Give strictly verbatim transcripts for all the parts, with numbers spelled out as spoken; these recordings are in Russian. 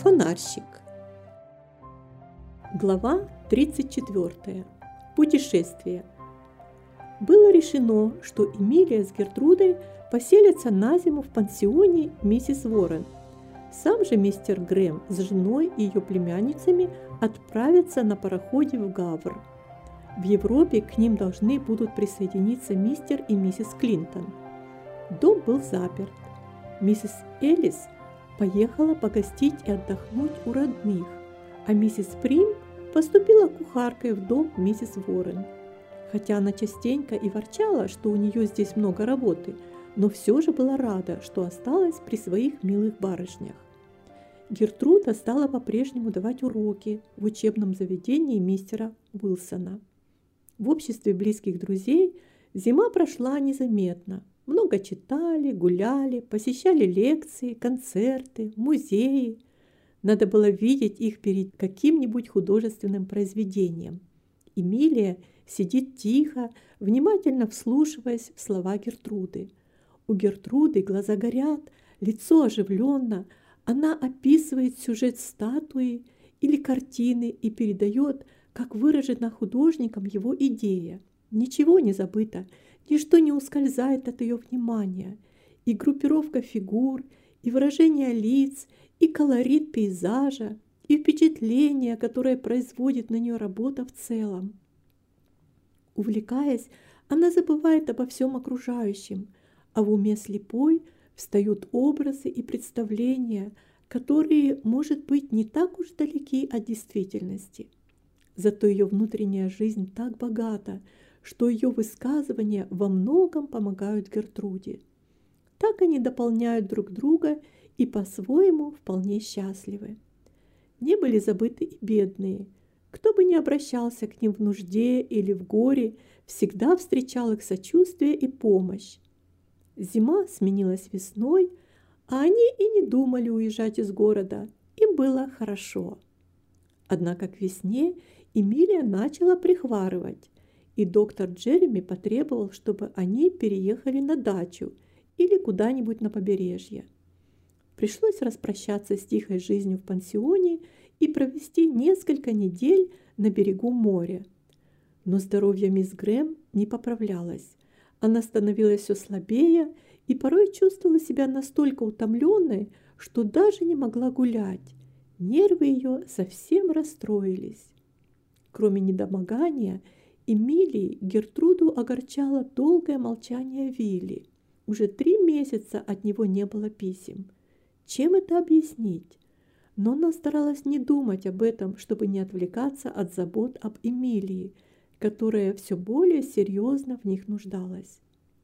Фонарщик. Глава тридцать четвёртая. Путешествие. Было решено, что Эмилия с Гертрудой поселятся на зиму в пансионе миссис Уоррен. Сам же мистер Грэм с женой и ее племянницами отправятся на пароходе в Гавр. В Европе к ним должны будут присоединиться мистер и миссис Клинтон. Дом был заперт. Миссис Элис поехала погостить и отдохнуть у родных, а миссис Прим поступила кухаркой в дом миссис Уоррен. Хотя она частенько и ворчала, что у нее здесь много работы, но все же была рада, что осталась при своих милых барышнях. Гертруда стала по-прежнему давать уроки в учебном заведении мистера Уилсона. В обществе близких друзей зима прошла незаметно. Много читали, гуляли, посещали лекции, концерты, музеи. Надо было видеть их перед каким-нибудь художественным произведением. Эмилия сидит тихо, внимательно вслушиваясь в слова Гертруды. У Гертруды глаза горят, лицо оживленно. Она описывает сюжет статуи или картины и передает, как выражена художником его идея. Ничего не забыто, ничто не ускользает от ее внимания. И группировка фигур, и выражение лиц, и колорит пейзажа, и впечатление, которое производит на нее работа в целом. Увлекаясь, она забывает обо всем окружающем, а в уме слепой встают образы и представления, которые, может быть, не так уж далеки от действительности. Зато ее внутренняя жизнь так богата, что ее высказывания во многом помогают Гертруде. Так они дополняют друг друга и по-своему вполне счастливы. Не были забыты и бедные. Кто бы ни обращался к ним в нужде или в горе, всегда встречал их сочувствие и помощь. Зима сменилась весной, а они и не думали уезжать из города. Им было хорошо. Однако к весне Эмилия начала прихварывать, и доктор Джереми потребовал, чтобы они переехали на дачу или куда-нибудь на побережье. Пришлось распрощаться с тихой жизнью в пансионе и провести несколько недель на берегу моря. Но здоровье мисс Грэм не поправлялось. Она становилась все слабее и порой чувствовала себя настолько утомленной, что даже не могла гулять. Нервы ее совсем расстроились. Кроме недомогания, Эмилии Гертруду огорчало долгое молчание Вилли. Уже три месяца от него не было писем. Чем это объяснить? Но она старалась не думать об этом, чтобы не отвлекаться от забот об Эмилии, которая все более серьезно в них нуждалась.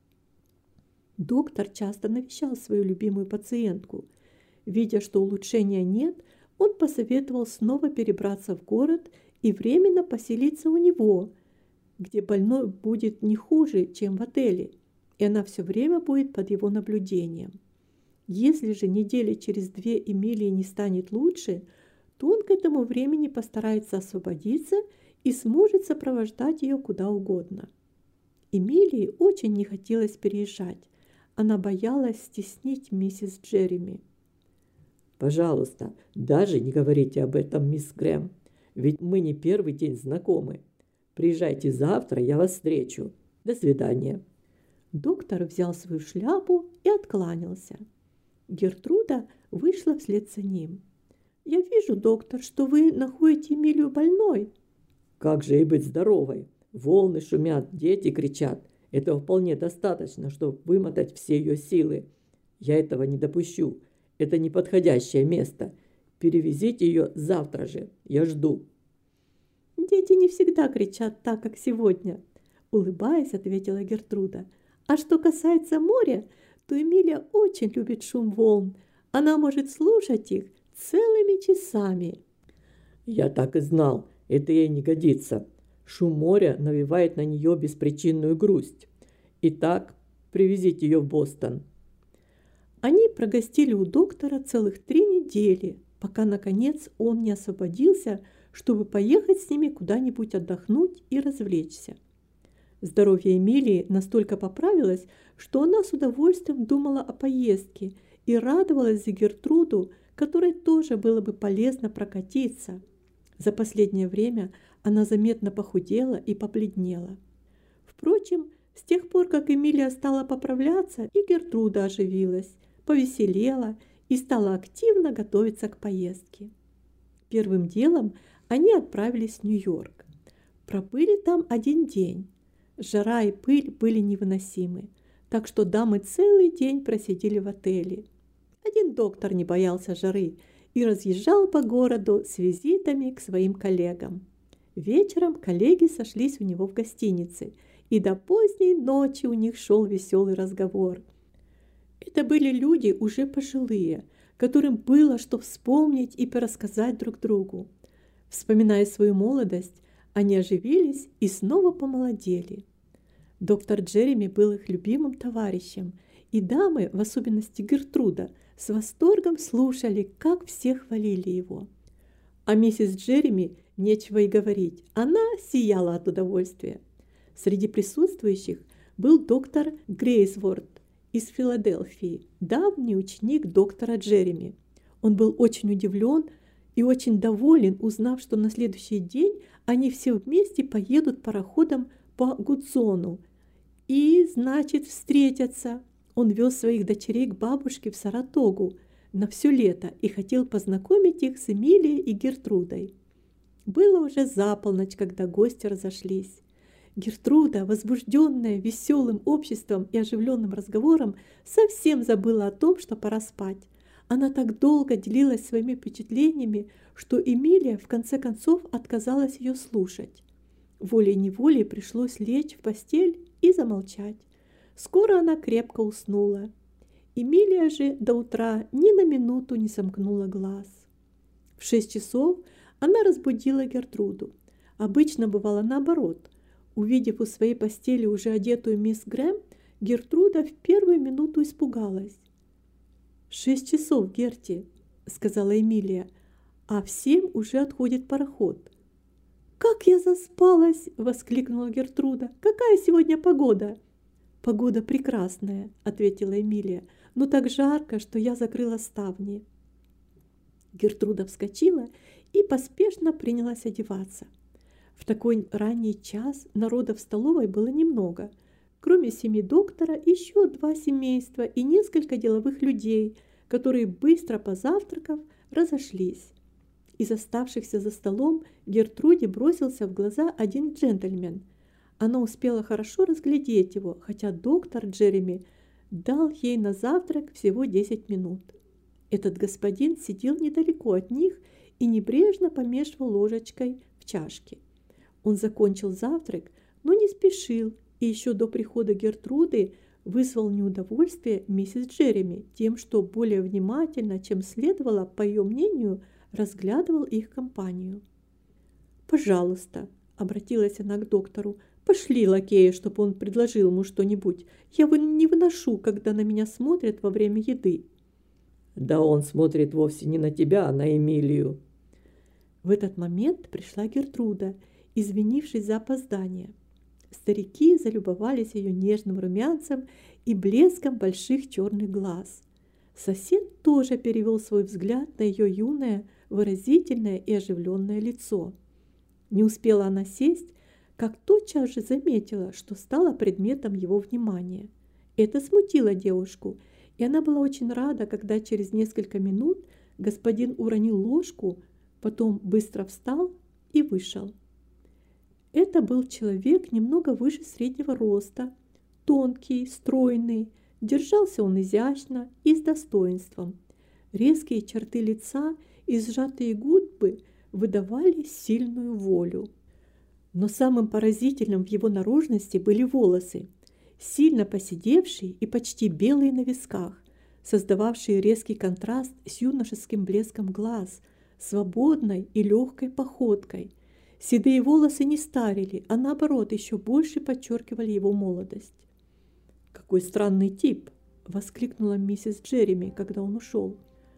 Доктор часто навещал свою любимую пациентку. Видя, что улучшения нет, он посоветовал снова перебраться в город и временно поселиться у него, где больной будет не хуже, чем в отеле, и она все время будет под его наблюдением. Если же недели через две Эмилии не станет лучше, то он к этому времени постарается освободиться и сможет сопровождать ее куда угодно. Эмилии очень не хотелось переезжать. Она боялась стеснить миссис Джереми. «Пожалуйста, даже не говорите об этом, мисс Грэм, ведь мы не первый день знакомы. Приезжайте завтра, я вас встречу. До свидания». Доктор взял свою шляпу и откланялся. Гертруда вышла вслед за ним. «Я вижу, доктор, что вы находите Эмилию больной». «Как же ей быть здоровой? Волны шумят, дети кричат. Этого вполне достаточно, чтобы вымотать все ее силы. Я этого не допущу. Это неподходящее место. Перевезите ее завтра же. Я жду». «Дети не всегда кричат так, как сегодня», — улыбаясь, ответила Гертруда. «А что касается моря, то Эмилия очень любит шум волн. Она может слушать их целыми часами». «Я так и знал. Это ей не годится. Шум моря навевает на нее беспричинную грусть. Итак, привезите ее в Бостон». Они прогостили у доктора целых три недели, пока, наконец, он не освободился, чтобы поехать с ними куда-нибудь отдохнуть и развлечься. Здоровье Эмилии настолько поправилось, что она с удовольствием думала о поездке и радовалась за Гертруду, которой тоже было бы полезно прокатиться. За последнее время она заметно похудела и побледнела. Впрочем, с тех пор, как Эмилия стала поправляться, и Гертруда оживилась, повеселела и стала активно готовиться к поездке. Первым делом они отправились в Нью-Йорк. Пробыли там один день. Жара и пыль были невыносимы, так что дамы целый день просидели в отеле. Один доктор не боялся жары и разъезжал по городу с визитами к своим коллегам. Вечером коллеги сошлись у него в гостинице, и до поздней ночи у них шел веселый разговор. Это были люди уже пожилые, которым было что вспомнить и порассказать друг другу. Вспоминая свою молодость, они оживились и снова помолодели. Доктор Джереми был их любимым товарищем, и дамы, в особенности Гертруда, с восторгом слушали, как все хвалили его. А миссис Джереми нечего и говорить, она сияла от удовольствия. Среди присутствующих был доктор Грейсворт из Филадельфии, давний ученик доктора Джереми. Он был очень удивлен и очень доволен, узнав, что на следующий день они все вместе поедут пароходом по Гудзону и, значит, встретятся. Он вез своих дочерей к бабушке в Саратогу на все лето и хотел познакомить их с Эмилией и Гертрудой. Было уже за полночь, когда гости разошлись. Гертруда, возбужденная веселым обществом и оживленным разговором, совсем забыла о том, что пора спать. Она так долго делилась своими впечатлениями, что Эмилия в конце концов отказалась ее слушать. Волей-неволей пришлось лечь в постель и замолчать. Скоро она крепко уснула. Эмилия же до утра ни на минуту не сомкнула глаз. В шесть часов она разбудила Гертруду. Обычно бывало наоборот. Увидев у своей постели уже одетую мисс Грэм, Гертруда в первую минуту испугалась. «Шесть часов, Герти», — сказала Эмилия, — «а в семь уже отходит пароход». «Как я заспалась!» — воскликнула Гертруда. «Какая сегодня погода?» «Погода прекрасная», — ответила Эмилия, — «но так жарко, что я закрыла ставни». Гертруда вскочила и поспешно принялась одеваться. В такой ранний час народа в столовой было немного. Кроме семьи доктора, еще два семейства и несколько деловых людей, которые, быстро позавтракав, разошлись. Из оставшихся за столом Гертруде бросился в глаза один джентльмен. Она успела хорошо разглядеть его, хотя доктор Джереми дал ей на завтрак всего десять минут. Этот господин сидел недалеко от них и небрежно помешивал ложечкой в чашке. Он закончил завтрак, но не спешил, и еще до прихода Гертруды вызвал неудовольствие миссис Джереми тем, что более внимательно, чем следовало, по ее мнению, разглядывал их компанию. «Пожалуйста», — обратилась она к доктору, — «пошли лакея, чтобы он предложил ему что-нибудь. Я не выношу, когда на меня смотрят во время еды». «Да он смотрит вовсе не на тебя, а на Эмилию». В этот момент пришла Гертруда, извинившись за опоздание. Старики залюбовались ее нежным румянцем и блеском больших черных глаз. Сосед тоже перевел свой взгляд на ее юное, выразительное и оживленное лицо. Не успела она сесть, как тотчас же заметила, что стала предметом его внимания. Это смутило девушку, и она была очень рада, когда через несколько минут господин уронил ложку, потом быстро встал и вышел. Это был человек немного выше среднего роста, тонкий, стройный, держался он изящно и с достоинством. Резкие черты лица и сжатые губы выдавали сильную волю. Но самым поразительным в его наружности были волосы, сильно поседевшие и почти белые на висках, создававшие резкий контраст с юношеским блеском глаз, свободной и легкой походкой. Седые волосы не старили, а наоборот еще больше подчеркивали его молодость. «Какой странный тип!» — воскликнула миссис Джереми, когда он ушел.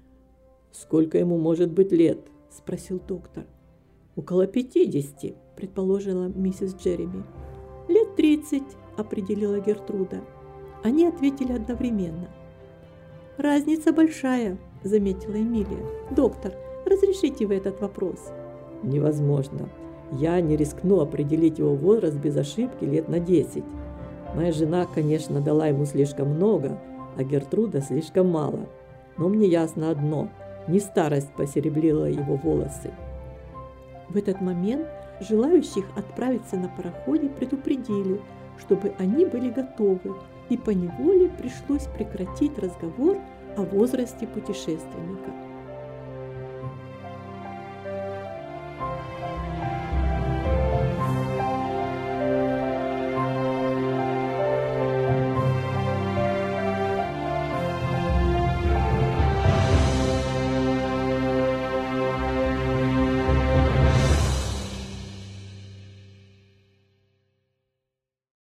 «Сколько ему может быть лет?» — спросил доктор. «Около пятидесяти», — предположила миссис Джереми. «Лет тридцать», — определила Гертруда. Они ответили одновременно. «Разница большая», заметила Эмилия. Доктор, разрешите вы этот вопрос? Невозможно. Я не рискну определить его возраст без ошибки лет на десять. Моя жена, конечно, дала ему слишком много, а Гертруда слишком мало. Но мне ясно одно – не старость посеребрила его волосы. В этот момент желающих отправиться на пароходе предупредили, чтобы они были готовы, и поневоле пришлось прекратить разговор о возрасте путешественника.